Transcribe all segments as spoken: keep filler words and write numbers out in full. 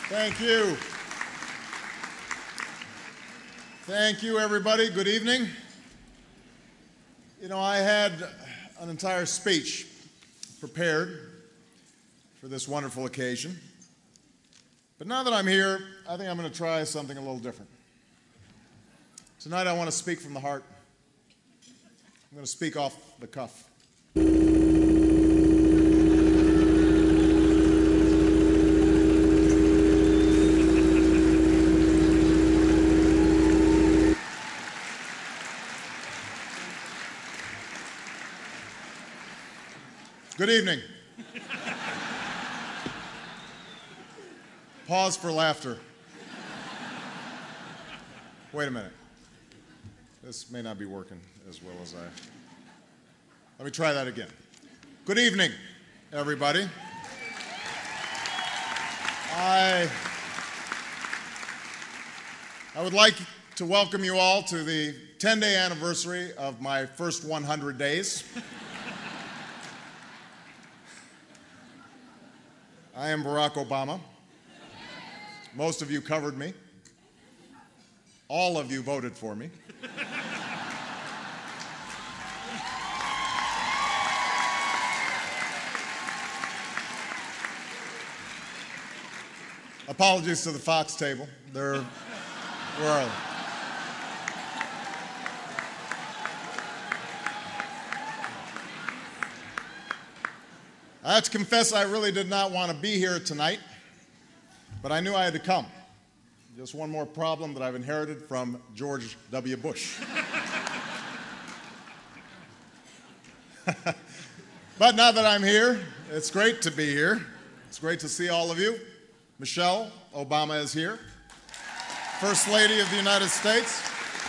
Thank you. Thank you, everybody. Good evening. You know, I had an entire speech prepared for this wonderful occasion. But now that I'm here, I think I'm going to try something a little different. Tonight I want to speak from the heart. I'm going to speak off the cuff. Good evening. Pause for laughter. Wait a minute. This may not be working as well as I... Let me try that again. Good evening, everybody. I, I would like to welcome you all to the ten-day anniversary of my first one hundred days. I am Barack Obama. Most of you covered me. All of you voted for me. Apologies to the Fox table. They're, where are they? I have to confess I really did not want to be here tonight, but I knew I had to come. Just one more problem that I've inherited from George W. Bush. But now that I'm here, it's great to be here. It's great to see all of you. Michelle Obama is here, First Lady of the United States.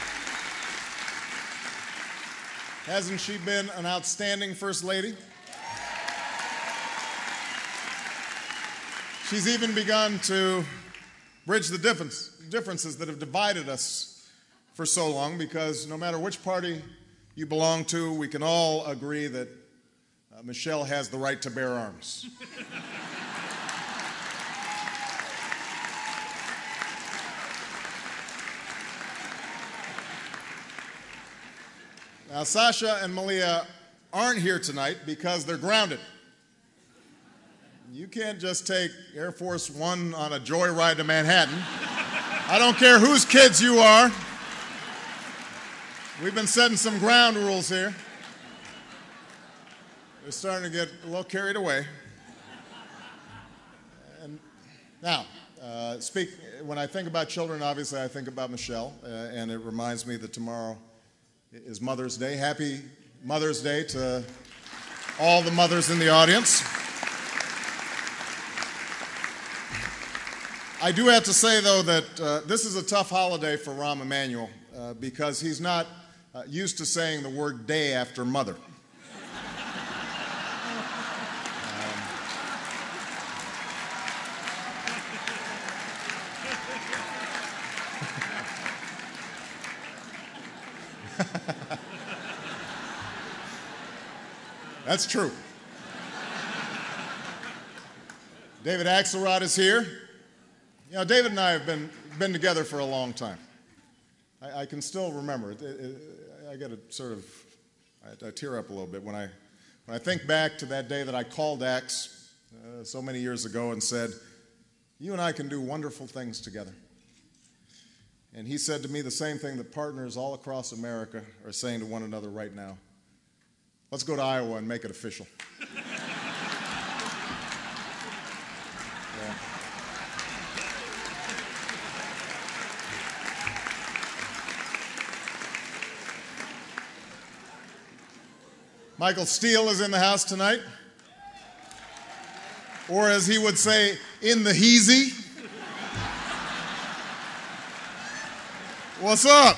Hasn't she been an outstanding First Lady? She's even begun to bridge the difference, differences that have divided us for so long, because no matter which party you belong to, we can all agree that uh, Michelle has the right to bear arms. Now, Sasha and Malia aren't here tonight because they're grounded. You can't just take Air Force One on a joyride to Manhattan. I don't care whose kids you are. We've been setting some ground rules here. We're starting to get a little carried away. And now, uh, speak, when I think about children, obviously I think about Michelle, uh, and it reminds me that tomorrow is Mother's Day. Happy Mother's Day to all the mothers in the audience. I do have to say, though, that uh, this is a tough holiday for Rahm Emanuel uh, because he's not uh, used to saying the word day after mother. Um, That's true. David Axelrod is here. You know, David and I have been, been together for a long time. I, I can still remember it. it, it I get a sort of, I, I tear up a little bit when I, when I think back to that day that I called Ax uh, so many years ago and said, you and I can do wonderful things together. And he said to me the same thing that partners all across America are saying to one another right now. Let's go to Iowa and make it official. Yeah. Michael Steele is in the house tonight. Or as he would say, in the heezy. What's up?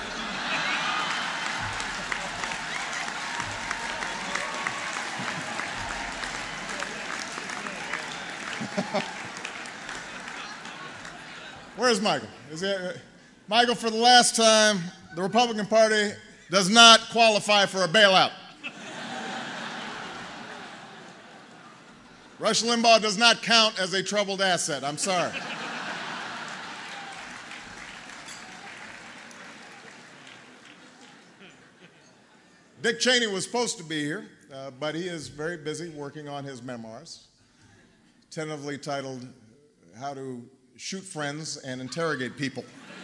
Where's Michael? Is he, uh, Michael, for the last time, the Republican Party does not qualify for a bailout. Rush Limbaugh does not count as a troubled asset. I'm sorry. Dick Cheney was supposed to be here, uh, but he is very busy working on his memoirs, tentatively titled How to Shoot Friends and Interrogate People.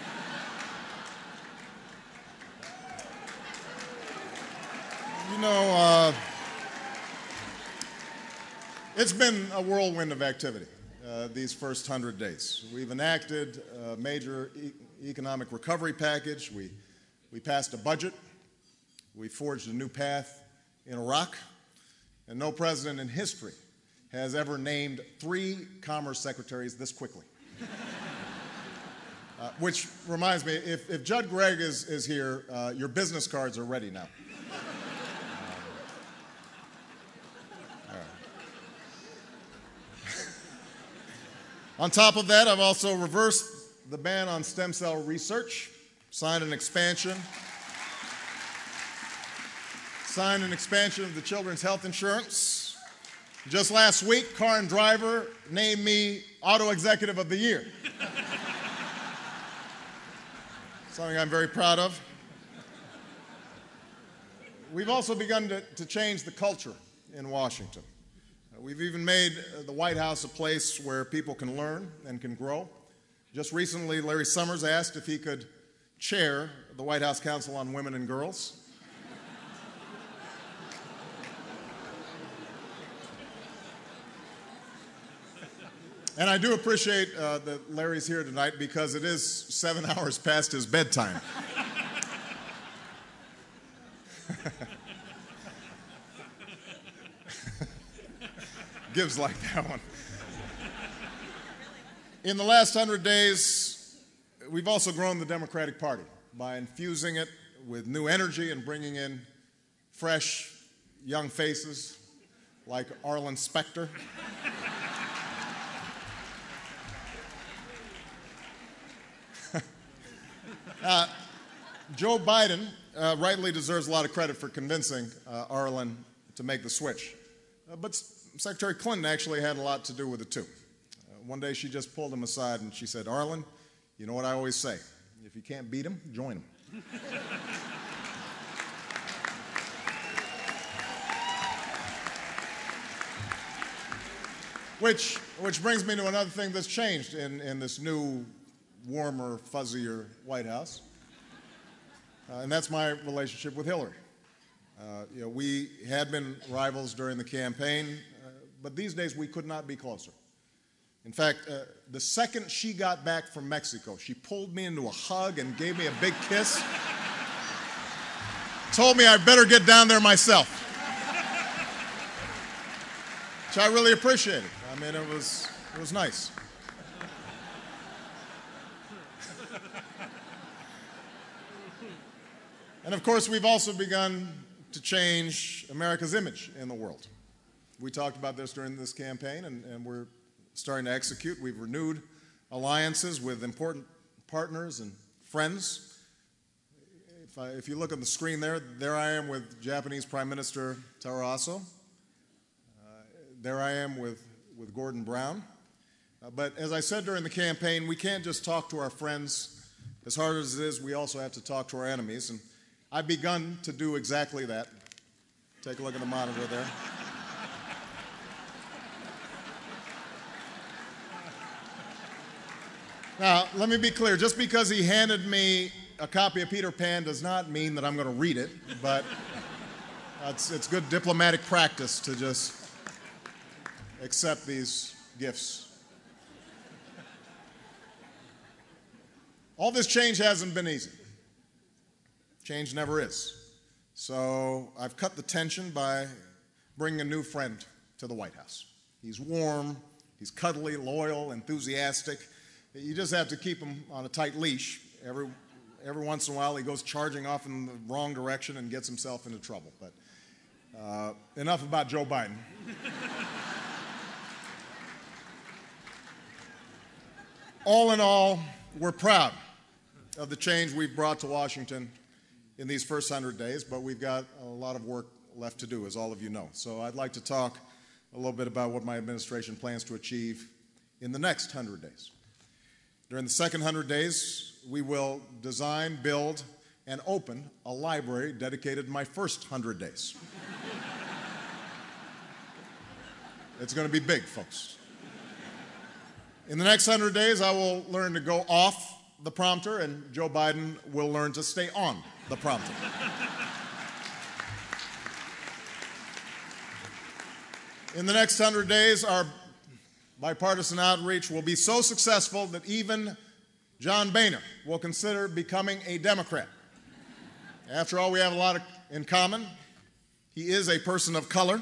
You know, uh, it's been a whirlwind of activity uh, these first hundred days. We've enacted a major e- economic recovery package. We, we passed a budget. We forged a new path in Iraq. And no president in history has ever named three commerce secretaries this quickly. uh, which reminds me, if, if Judd Gregg is, is here, uh, your business cards are ready now. On top of that, I've also reversed the ban on stem cell research, signed an expansion, signed an expansion of the children's health insurance. Just last week, Car and Driver named me Auto Executive of the Year. Something I'm very proud of. We've also begun to, to change the culture in Washington. We've even made the White House a place where people can learn and can grow. Just recently, Larry Summers asked if he could chair the White House Council on Women and Girls. And I do appreciate uh, that Larry's here tonight because it is seven hours past his bedtime. Gives like that one. In the last hundred days, we've also grown the Democratic Party by infusing it with new energy and bringing in fresh, young faces like Arlen Specter. uh, Joe Biden uh, rightly deserves a lot of credit for convincing uh, Arlen to make the switch. Uh, but Secretary Clinton actually had a lot to do with it, too. Uh, one day she just pulled him aside and she said, Arlen, you know what I always say, if you can't beat him, join him. which, which brings me to another thing that's changed in, in this new, warmer, fuzzier White House, uh, and that's my relationship with Hillary. Uh, you know, we had been rivals during the campaign, uh, but these days we could not be closer. In fact, uh, the second she got back from Mexico, she pulled me into a hug and gave me a big kiss, told me I better get down there myself, which I really appreciated. I mean, it was, it was nice. And of course, we've also begun to change America's image in the world. We talked about this during this campaign, and, and we're starting to execute. We've renewed alliances with important partners and friends. If, I, if you look on the screen there, there I am with Japanese Prime Minister Taro Aso. Uh, there I am with, with Gordon Brown. Uh, but as I said during the campaign, we can't just talk to our friends. As hard as it is, we also have to talk to our enemies. And I've begun to do exactly that. Take a look at the monitor there. Now, let me be clear. Just because he handed me a copy of Peter Pan does not mean that I'm going to read it, but it's, it's good diplomatic practice to just accept these gifts. All this change hasn't been easy. Change never is. So I've cut the tension by bringing a new friend to the White House. He's warm, he's cuddly, loyal, enthusiastic. You just have to keep him on a tight leash. Every, every once in a while he goes charging off in the wrong direction and gets himself into trouble. But uh, enough about Joe Biden. All in all, we're proud of the change we've brought to Washington in these first hundred days, but we've got a lot of work left to do, as all of you know. So I'd like to talk a little bit about what my administration plans to achieve in the next hundred days. During the second hundred days, we will design, build, and open a library dedicated to my first hundred days. It's going to be big, folks. In the next hundred days, I will learn to go off the prompter, and Joe Biden will learn to stay on the prompter. In the next hundred days, our bipartisan outreach will be so successful that even John Boehner will consider becoming a Democrat. After all, we have a lot in common. He is a person of color,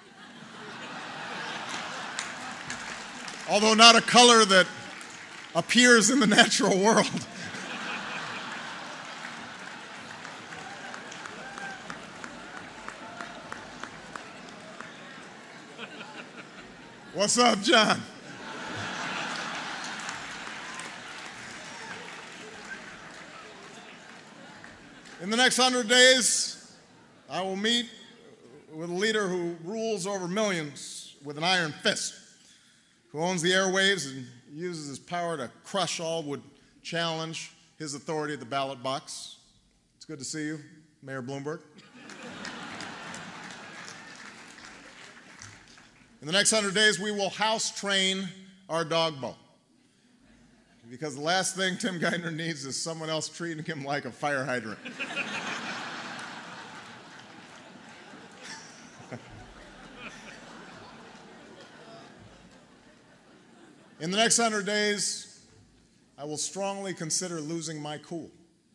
although not a color that appears in the natural world. What's up, John? In the next hundred days, I will meet with a leader who rules over millions with an iron fist, who owns the airwaves and uses his power to crush all who would challenge his authority at the ballot box. It's good to see you, Mayor Bloomberg. In the next hundred days, we will house train our dog Bo, because the last thing Tim Geithner needs is someone else treating him like a fire hydrant. In the next hundred days, I will strongly consider losing my cool.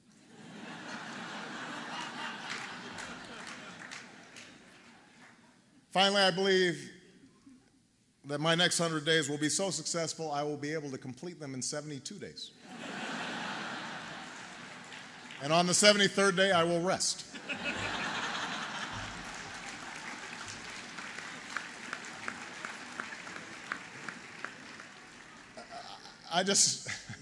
Finally, I believe that my next hundred days will be so successful, I will be able to complete them in seventy-two days. And on the seventy-third day, I will rest. I just,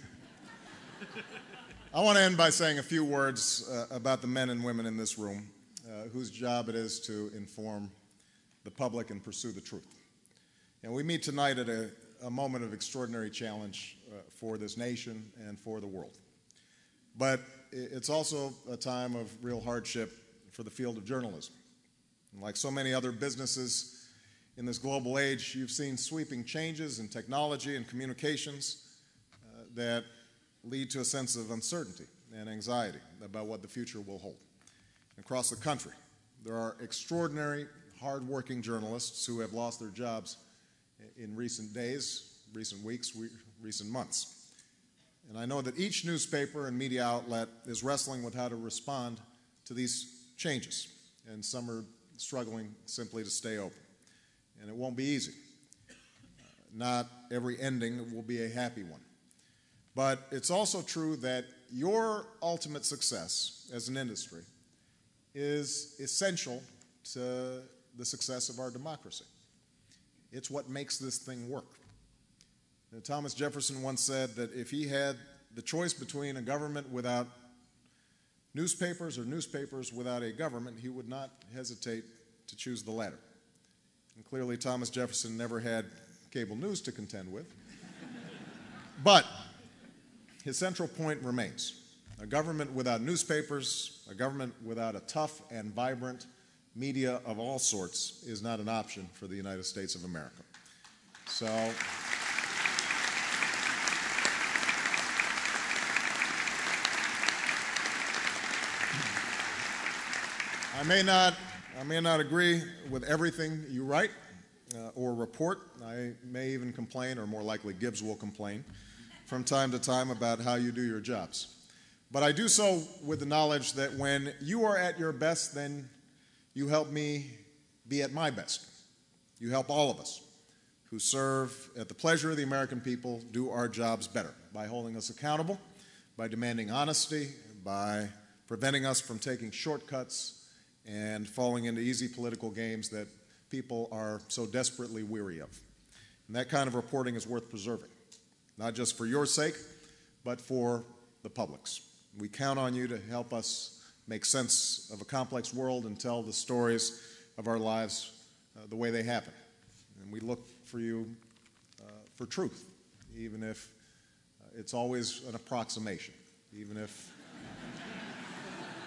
I want to end by saying a few words uh, about the men and women in this room uh, whose job it is to inform the public and pursue the truth. And we meet tonight at a, a moment of extraordinary challenge uh, for this nation and for the world. But it's also a time of real hardship for the field of journalism. And like so many other businesses in this global age, you've seen sweeping changes in technology and communications uh, that lead to a sense of uncertainty and anxiety about what the future will hold. Across the country, there are extraordinary, hard-working journalists who have lost their jobs in recent days, recent weeks, recent months. And I know that each newspaper and media outlet is wrestling with how to respond to these changes, and some are struggling simply to stay open. And it won't be easy. Uh, not every ending will be a happy one. But it's also true that your ultimate success as an industry is essential to the success of our democracy. It's what makes this thing work. And Thomas Jefferson once said that if he had the choice between a government without newspapers or newspapers without a government, he would not hesitate to choose the latter. And clearly Thomas Jefferson never had cable news to contend with. But his central point remains. A government without newspapers, a government without a tough and vibrant media of all sorts is not an option for the United States of America. So I may not, I may not agree with everything you write uh, or report. I may even complain, or more likely Gibbs will complain, from time to time about how you do your jobs. But I do so with the knowledge that when you are at your best, then you help me be at my best. You help all of us who serve at the pleasure of the American people do our jobs better by holding us accountable, by demanding honesty, by preventing us from taking shortcuts and falling into easy political games that people are so desperately weary of. And that kind of reporting is worth preserving, not just for your sake, but for the public's. We count on you to help us make sense of a complex world and tell the stories of our lives uh, the way they happen. And we look for you uh, for truth, even if uh, it's always an approximation, even if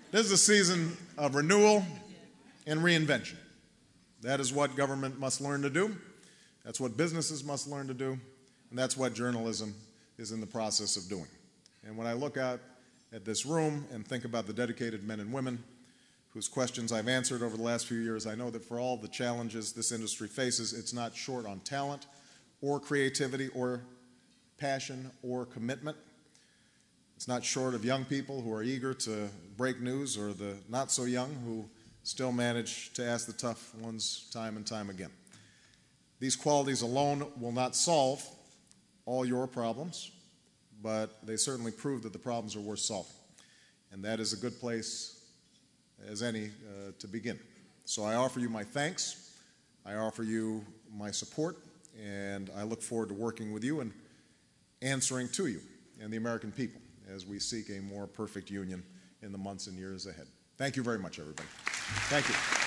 This is a season of renewal and reinvention. That is what government must learn to do. That's what businesses must learn to do. And that's what journalism is in the process of doing. And when I look out at this room and think about the dedicated men and women whose questions I've answered over the last few years, I know that for all the challenges this industry faces, it's not short on talent or creativity or passion or commitment. It's not short of young people who are eager to break news or the not so young who still manage to ask the tough ones time and time again. These qualities alone will not solve all your problems, but they certainly prove that the problems are worth solving. And that is a good place as any uh, to begin. So I offer you my thanks, I offer you my support, and I look forward to working with you and answering to you and the American people as we seek a more perfect union in the months and years ahead. Thank you very much, everybody. Thank you.